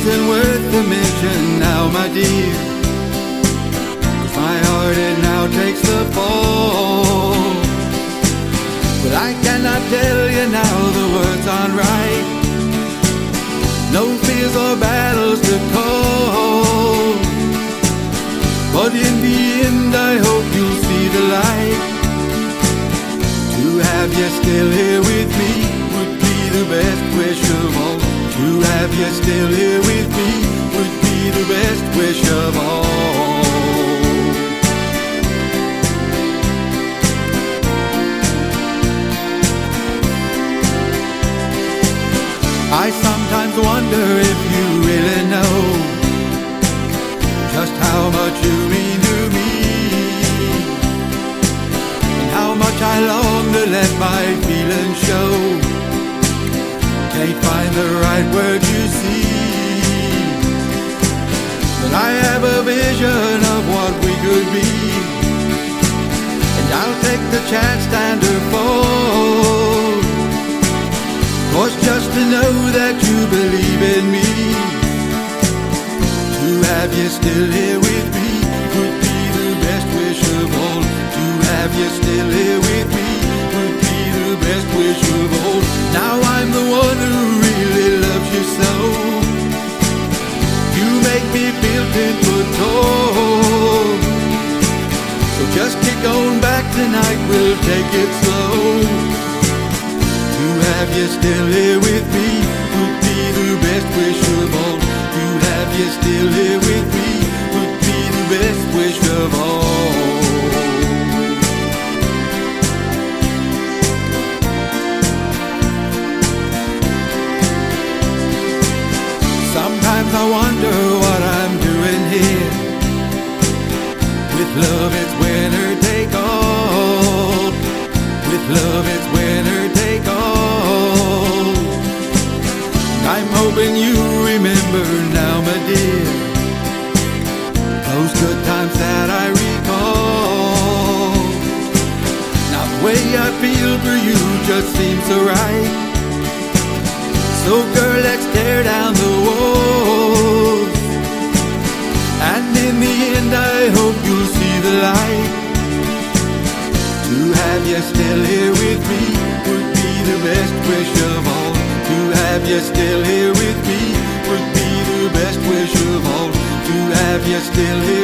isn't worth the mention now, my dear, 'cause my heart it now takes the fall. But I cannot tell you now, the words aren't right. No fears or battles to call, but in the end I hope you'll see the light. To have you still here with me would be the best wish of all. To have you still here with me would be the best wish of all. I sometimes wonder if you really know just how much you mean to me, and how much I long to let my feelings show. Can't find the right word, you see, but I have a vision of what we could be, and I'll take the chance, stand or fall. 'Cause just to know that you believe in me, to have you still here with me would be the best wish of all. To have you still here with me would be the best wish of all. Now I'm the one who really loves you so. You make me feel 10 foot tall. So just kick on back tonight, we'll take it slow. To have you still here with me would be the best wish of all. To have you still here with me would be the best wish of all. Sometimes I wonder what I'm doing here. With love it's winner take all. With love it's winner take all. I'm hoping you remember now, my dear, those good times that I recall. Now the way I feel for you just seems so right. So girl, let's tear down the walls, and in the end I hope you'll see the light. To have you still here with me would be the best wish of all. To have you still here with me would be the best wish of all. To have you still here